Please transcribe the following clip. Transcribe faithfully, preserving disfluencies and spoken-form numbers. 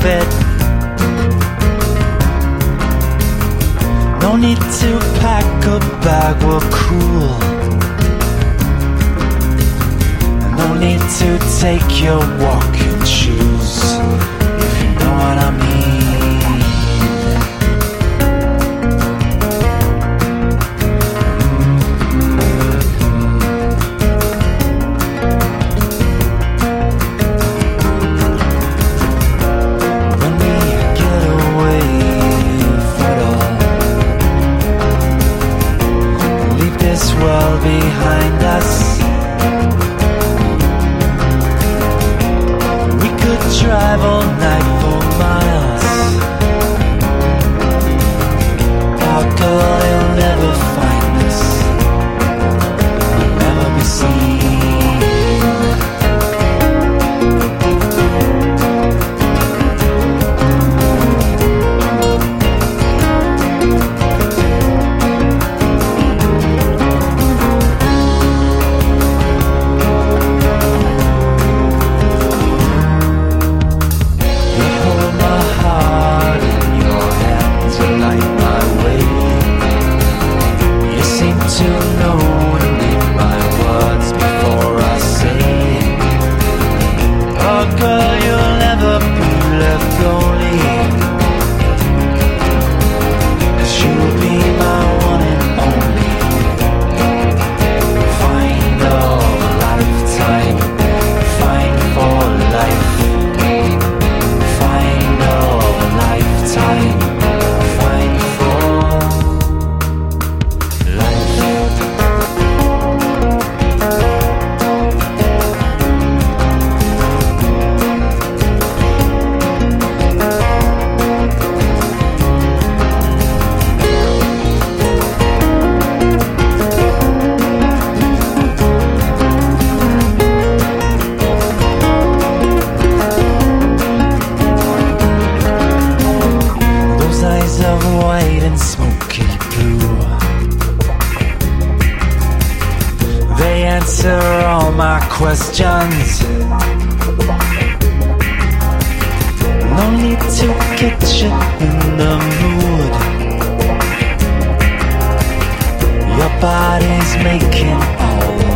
it. No need to pack a bag, we're cool. No need to take your walking shoes, if you know what I mean. Well behind us, we could drive all night for miles. Our girl, you'll never find us, we'll never be seen. All my questions. No need to get you in the mood. Your body's making all